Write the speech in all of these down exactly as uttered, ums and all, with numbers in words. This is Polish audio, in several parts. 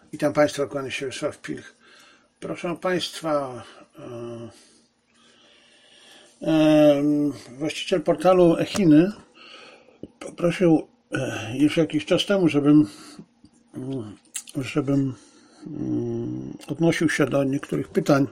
Witam Państwa, kłania się Wiesław Pilch. Proszę Państwa, e, e, właściciel portalu Echiny poprosił e, już jakiś czas temu, żebym, żebym mm, odnosił się do niektórych pytań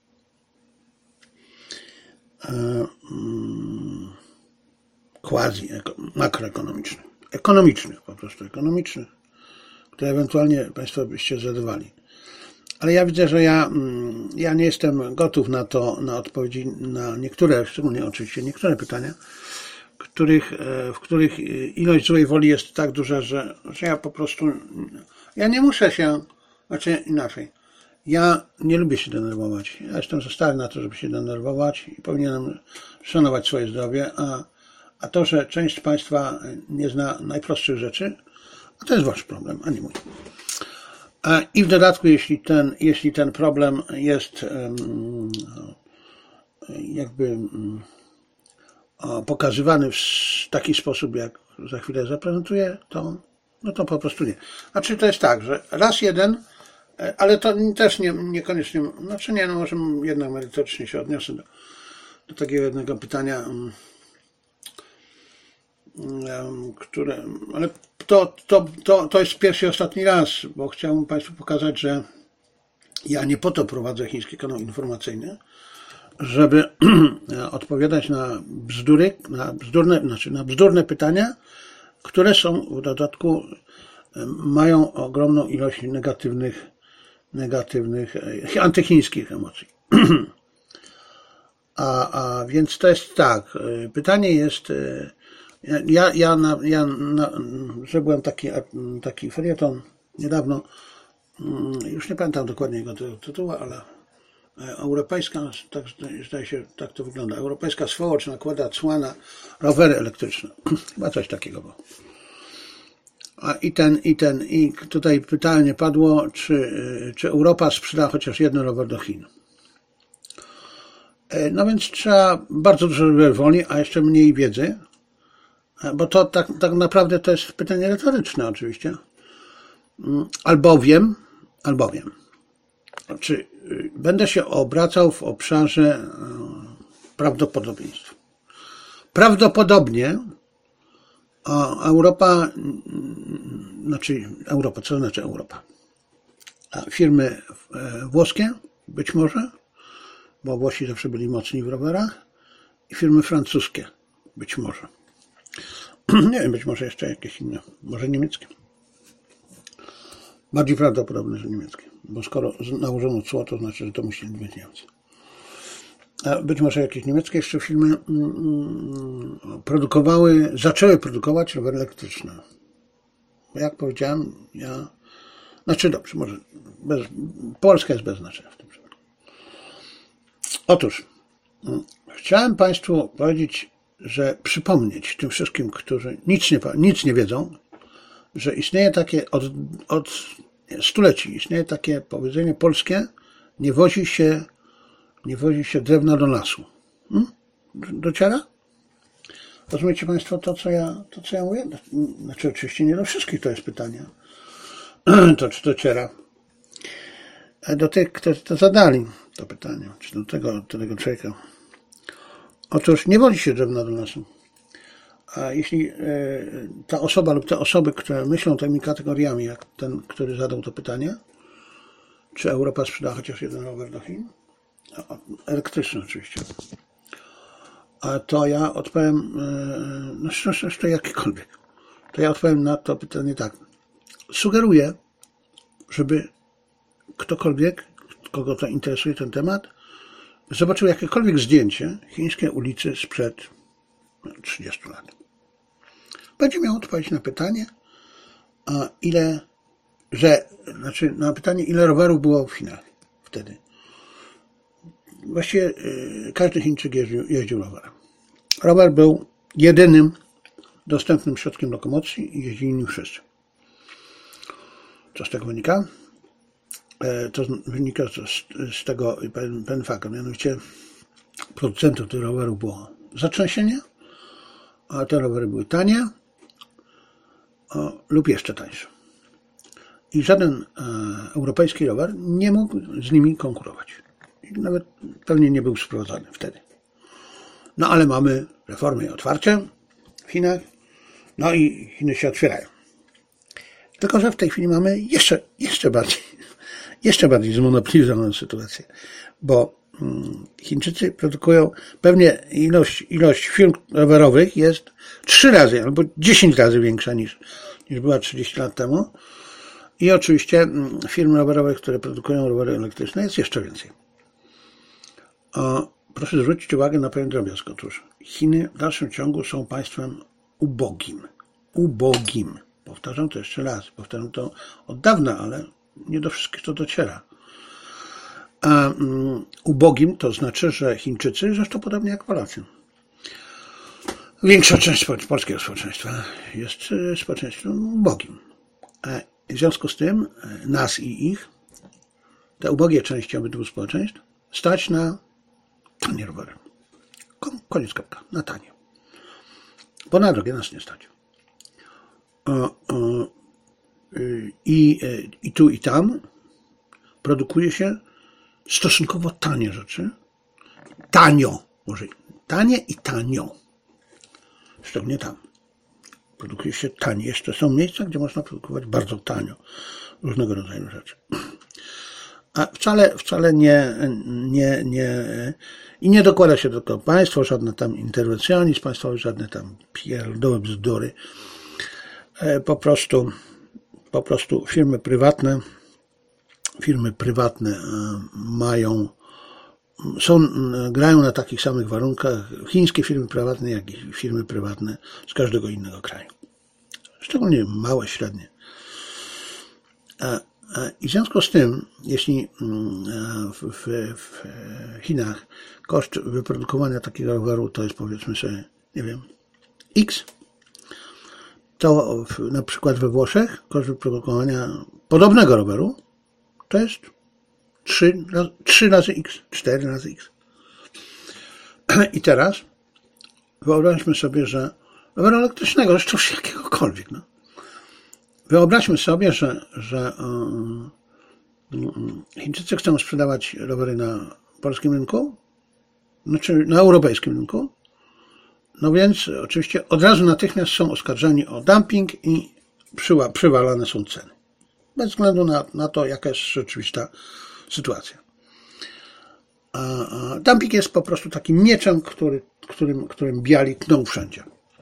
e, mm, quasi makroekonomicznych, ekonomicznych, po prostu ekonomicznych, które ewentualnie Państwo byście zadawali. Ale ja widzę, że ja, ja nie jestem gotów na to, na odpowiedzi na niektóre, szczególnie oczywiście niektóre pytania, których, w których ilość złej woli jest tak duża, że, że ja po prostu, ja nie muszę się, znaczy inaczej, ja nie lubię się denerwować. Ja jestem za stary na to, żeby się denerwować i powinienem szanować swoje zdrowie, a, a to, że część z Państwa nie zna najprostszych rzeczy, a to jest Wasz problem, a nie mój. I w dodatku, jeśli ten, jeśli ten problem jest jakby pokazywany w taki sposób, jak za chwilę zaprezentuję, to, no to po prostu nie. Znaczy to jest tak, że raz jeden, ale to też nie, niekoniecznie, znaczy nie, no może jednak merytorycznie się odniosę do, do takiego jednego pytania, które, ale to, to, to, to jest pierwszy i ostatni raz, bo chciałbym Państwu pokazać, że ja nie po to prowadzę chiński kanał informacyjny, żeby odpowiadać na bzdury, na bzdurne, znaczy na bzdurne pytania, które są w dodatku, mają ogromną ilość negatywnych, negatywnych, antychińskich emocji. A, a więc to jest tak, pytanie jest, Ja, ja, na, ja na, zrobiłem taki, taki felieton niedawno, już nie pamiętam dokładnie jego tytułu, ale europejska, tak, zdaje się, tak to wygląda, europejska swołocz nakłada cła na rowery elektryczne. Chyba coś takiego było. A i ten, i ten, i tutaj pytanie padło, czy, czy Europa sprzeda chociaż jeden rower do Chin. No więc trzeba bardzo dużo woli, a jeszcze mniej wiedzy, bo to tak, tak naprawdę to jest pytanie retoryczne oczywiście, albowiem, albowiem, czy będę się obracał w obszarze prawdopodobieństw. Prawdopodobnie Europa, znaczy Europa, co znaczy Europa? Firmy włoskie, być może, bo Włosi zawsze byli mocni w rowerach, i firmy francuskie, być może. Nie wiem, być może jeszcze jakieś inne, może niemieckie. Bardziej prawdopodobne, że niemieckie, bo skoro nałożono cło, to znaczy, że to musi być Niemcy. A być może jakieś niemieckie jeszcze firmy produkowały, zaczęły produkować rowery elektryczne. Bo jak powiedziałem, ja, znaczy dobrze, może bez, Polska jest bez znaczenia w tym przypadku. Otóż, chciałem Państwu powiedzieć, że przypomnieć tym wszystkim, którzy nic nie, nic nie wiedzą, że istnieje takie, od, od stuleci istnieje takie powiedzenie polskie, nie wozi się, nie wozi się drewna do lasu. Hmm? Dociera? Rozumiecie Państwo to, co ja, to, co ja mówię? Znaczy oczywiście nie do wszystkich to jest pytanie. To czy dociera? Do tych, którzy to zadali, to pytanie, czy do tego, do tego człowieka. Otóż nie woli się drewna do lasu. A jeśli ta osoba lub te osoby, które myślą tymi kategoriami, jak ten, który zadał to pytanie, czy Europa sprzeda chociaż jeden rower do Chin? Elektryczny oczywiście. A to ja odpowiem, no to jakikolwiek. To ja odpowiem na to pytanie tak. Sugeruję, żeby ktokolwiek, kogo to interesuje ten temat, zobaczył jakiekolwiek zdjęcie chińskiej ulicy sprzed trzydziestu lat. Będzie miał odpowiedź na pytanie, a ile, że, znaczy na pytanie, ile rowerów było w Chinach wtedy. Właściwie każdy Chińczyk jeździł, jeździł rowerem. Rower był jedynym dostępnym środkiem lokomocji i jeździli nim wszyscy. Co z tego wynika? To wynika z tego pewien fakt, mianowicie producentów tych rowerów było zatrzęsienie, a te rowery były tanie o, lub jeszcze tańsze. i żaden e, europejski rower nie mógł z nimi konkurować. I nawet pewnie nie był sprowadzany wtedy. No ale mamy reformy i otwarcie w Chinach, no i Chiny się otwierają. Tylko że w tej chwili mamy jeszcze, jeszcze bardziej, jeszcze bardziej zmonopolizowaną sytuację, bo Chińczycy produkują pewnie ilość, ilość firm rowerowych jest trzy razy albo dziesięć razy większa niż, niż była trzydzieści lat temu. I oczywiście firm rowerowych, które produkują rowery elektryczne, jest jeszcze więcej. O, proszę zwrócić uwagę na pewien drobiazg. Otóż Chiny w dalszym ciągu są państwem ubogim. Ubogim. Powtarzam to jeszcze raz. Powtarzam to od dawna, ale nie do wszystkich to dociera. A um, ubogim to znaczy, że Chińczycy, zresztą podobnie jak Polacy, większa część polskiego społeczeństwa jest społeczeństwem ubogim. W związku z tym nas i ich, te ubogie części obydwu społeczeństw, stać na tanie rowery. Koniec kropka, na tanie. Bo na drogie nas nie stać. I, i tu i tam produkuje się stosunkowo tanie rzeczy. Tanio. Może tanie i tanio. Szczególnie tam. Produkuje się taniej. Jeszcze są miejsca, gdzie można produkować bardzo tanio różnego rodzaju rzeczy. A wcale, wcale nie, nie, nie, i nie dokłada się do tego państwo, żadne tam interwencjonizm państwowy, żadne tam pierdołe bzdury. Po prostu, po prostu firmy prywatne, firmy prywatne mają, są, grają na takich samych warunkach chińskie firmy prywatne, jak i firmy prywatne z każdego innego kraju. Szczególnie małe, średnie. I w związku z tym, jeśli w, w, w Chinach koszt wyprodukowania takiego roweru to jest, powiedzmy sobie, nie wiem, X, to w, na przykład we Włoszech koszt wyprodukowania podobnego roweru to jest trzy razy X, cztery razy X. I teraz wyobraźmy sobie, że roweru elektrycznego, zresztą jakiegokolwiek, no. Wyobraźmy sobie, że, że Chińczycy chcą sprzedawać rowery na polskim rynku, znaczy na europejskim rynku, no więc oczywiście od razu natychmiast są oskarżeni o dumping i przyła, przywalane są ceny. Bez względu na, na to, jaka jest rzeczywista sytuacja. A, a dumping jest po prostu takim mieczem, który, którym, którym biali tną wszędzie.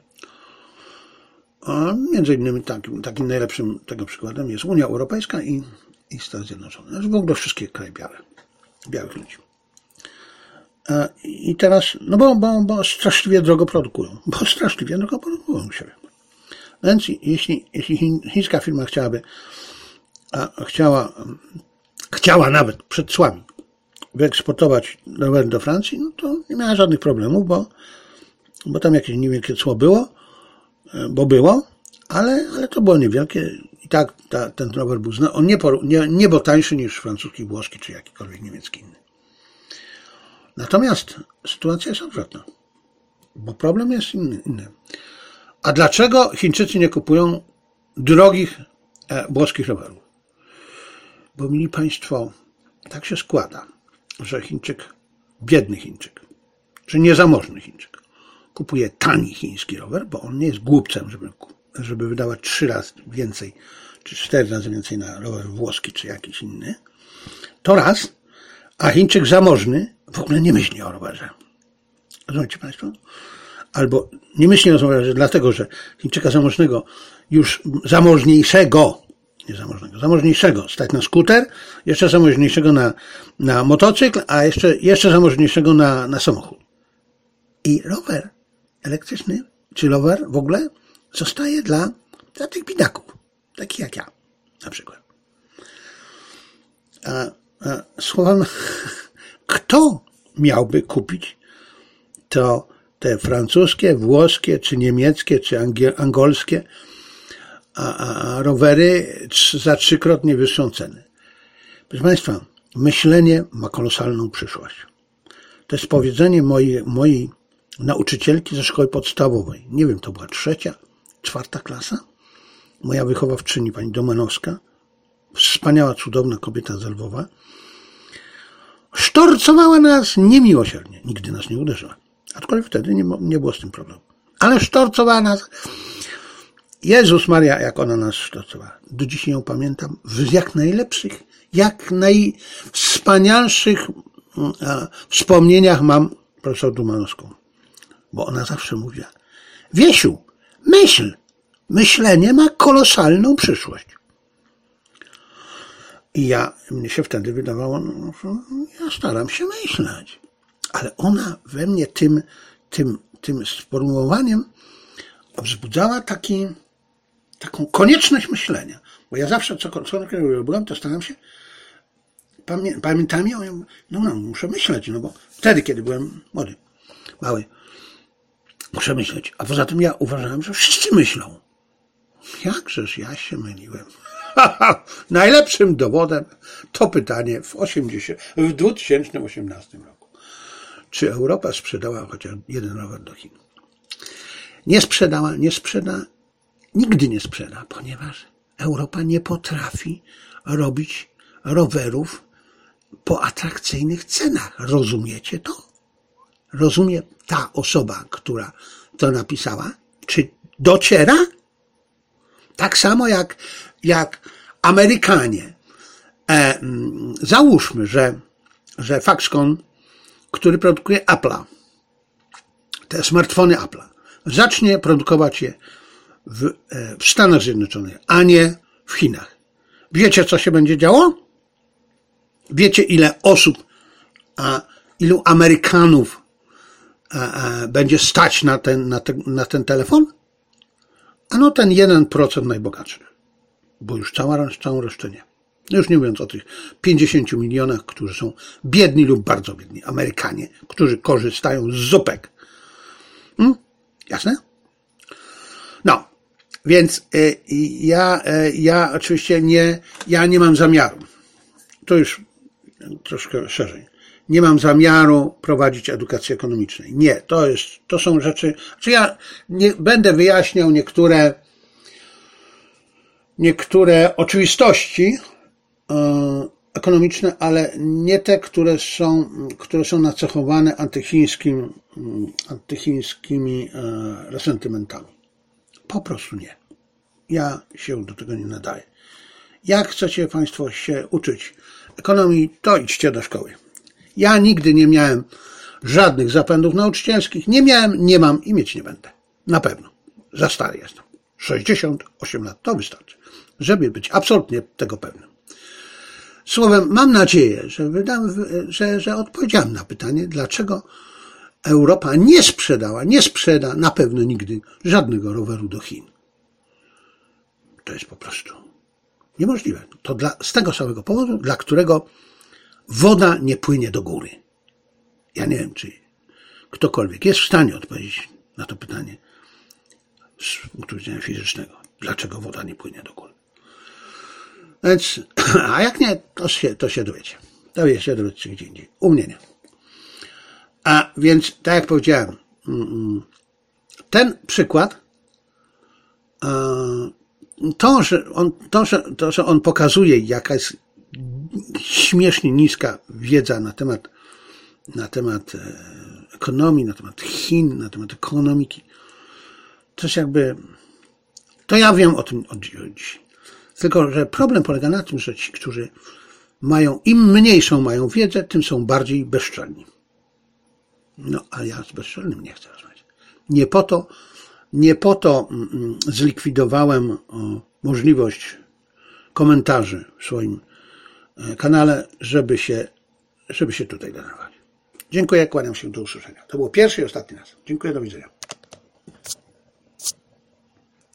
A między innymi takim, takim najlepszym tego przykładem jest Unia Europejska i, i Stany Zjednoczone. Znaczy w ogóle wszystkie kraje białe, białych ludzi. A, I teraz, no bo, bo, bo straszliwie drogo produkują, bo straszliwie drogo produkują u siebie. Więc jeśli, jeśli chińska firma chciałaby, a chciała, chciała nawet przed cłami wyeksportować rowery do Francji, no to nie miała żadnych problemów, bo, bo tam jakieś niewielkie cło było, bo było, ale, ale to było niewielkie i tak ta, ten rower był zna, on nie, nie, nie był tańszy niż francuski, włoski czy jakikolwiek niemiecki inny. Natomiast sytuacja jest odwrotna, bo problem jest inny. inny. A dlaczego Chińczycy nie kupują drogich e, włoskich rowerów? Bo, mili Państwo, tak się składa, że Chińczyk, biedny Chińczyk, czy niezamożny Chińczyk, kupuje tani chiński rower, bo on nie jest głupcem, żeby, żeby wydawać trzy razy więcej, czy cztery razy więcej na rower włoski, czy jakiś inny. To raz, a Chińczyk zamożny w ogóle nie myśli o rowerze. Rozumiecie Państwo? Albo nie myśli o rowerze dlatego, że Chińczyka zamożnego, już zamożniejszego, nie zamożnego, zamożniejszego stać na skuter, jeszcze zamożniejszego na, na motocykl, a jeszcze, jeszcze zamożniejszego na, na samochód. I rower elektryczny, czy rower w ogóle zostaje dla, dla tych biedaków, takich jak ja, na przykład. A, a słowem, kto miałby kupić to te francuskie, włoskie, czy niemieckie, czy angolskie a, a rowery za trzykrotnie wyższą cenę? Proszę Państwa, myślenie ma kolosalną przyszłość. To jest powiedzenie mojej, mojej nauczycielki ze szkoły podstawowej. Nie wiem, to była trzecia, czwarta klasa. Moja wychowawczyni, pani Domanowska, wspaniała, cudowna kobieta z Lwowa, sztorcowała nas niemiłosiernie. Nigdy nas nie uderzyła. Aczkolwiek wtedy nie, nie było z tym problemu. Ale sztorcowała nas. Jezus Maria, jak ona nas sztorcowała. Do dziś ją pamiętam w jak najlepszych, jak najwspanialszych e, wspomnieniach mam profesor Dumanowską. Bo ona zawsze mówiła: Wiesiu, myśl. Myślenie ma kolosalną przyszłość. I ja, mnie się wtedy wydawało, no, że ja staram się myśleć. Ale ona we mnie tym, tym, tym sformułowaniem wzbudzała taki, taką konieczność myślenia. Bo ja zawsze, co, co robiłem, to starałem się, pamię, pamiętam ją, ja mówię, no, no, muszę myśleć, no bo wtedy, kiedy byłem młody, mały, muszę myśleć. A poza tym ja uważałem, że wszyscy myślą. Jakżeż ja się myliłem. Najlepszym dowodem to pytanie w, osiemdziesiątym, w dwa tysiące osiemnastym roku. Czy Europa sprzedała chociaż jeden rower do Chin? Nie sprzedała, nie sprzeda, nigdy nie sprzeda, ponieważ Europa nie potrafi robić rowerów po atrakcyjnych cenach. Rozumiecie to? Rozumie ta osoba, która to napisała? Czy dociera? Tak samo jak, jak Amerykanie. E, załóżmy, że, że Foxconn, który produkuje Apple'a, te smartfony Apple'a, zacznie produkować je w, e, w Stanach Zjednoczonych, a nie w Chinach. Wiecie, co się będzie działo? Wiecie, ile osób, a ilu Amerykanów a, a, będzie stać na ten, na, te, na ten telefon? Ano ten jeden procent najbogatszych, bo już cała, całą resztę nie. Już nie mówiąc o tych pięćdziesięciu milionach, którzy są biedni lub bardzo biedni, Amerykanie, którzy korzystają z zupek. Hmm? Jasne? No, więc y, ja, y, ja oczywiście nie, ja nie mam zamiaru, to już troszkę szerzej, nie mam zamiaru prowadzić edukacji ekonomicznej. Nie, to jest, to są rzeczy, znaczy ja nie, będę wyjaśniał niektóre, niektóre oczywistości e, ekonomiczne, ale nie te, które są, które są nacechowane antychińskim, antychińskimi e, resentymentami. Po prostu nie. Ja się do tego nie nadaję. Jak chcecie Państwo się uczyć ekonomii, to idźcie do szkoły. Ja nigdy nie miałem żadnych zapędów nauczycielskich. Nie miałem, nie mam i mieć nie będę. Na pewno. Za stary jestem. sześćdziesiąt osiem lat. To wystarczy, żeby być absolutnie tego pewnym. Słowem, mam nadzieję, że, wydam, że, że odpowiedziałem na pytanie, dlaczego Europa nie sprzedała, nie sprzeda na pewno nigdy żadnego roweru do Chin. To jest po prostu niemożliwe. To dla, z tego samego powodu, dla którego woda nie płynie do góry. Ja nie wiem, czy ktokolwiek jest w stanie odpowiedzieć na to pytanie z punktu widzenia fizycznego. Dlaczego woda nie płynie do góry? Więc, a jak nie, to się, to się dowiecie. Dowiecie się, dowiecie się gdzie indziej. U mnie nie. A więc, tak jak powiedziałem, ten przykład, to, że on, to, że, to, że on pokazuje, jaka jest śmiesznie niska wiedza na temat, na temat ekonomii, na temat Chin, na temat ekonomiki. To jest jakby, to ja wiem o tym od dziś. Tylko, że problem polega na tym, że ci, którzy mają, im mniejszą mają wiedzę, tym są bardziej bezczelni. No, a ja z bezczelnym nie chcę rozmawiać. Nie po to, nie po to zlikwidowałem możliwość komentarzy w swoim kanale, żeby się, żeby się tutaj denerwować. Dziękuję, kłaniam się, do usłyszenia. To było pierwszy i ostatni raz. Dziękuję, do widzenia.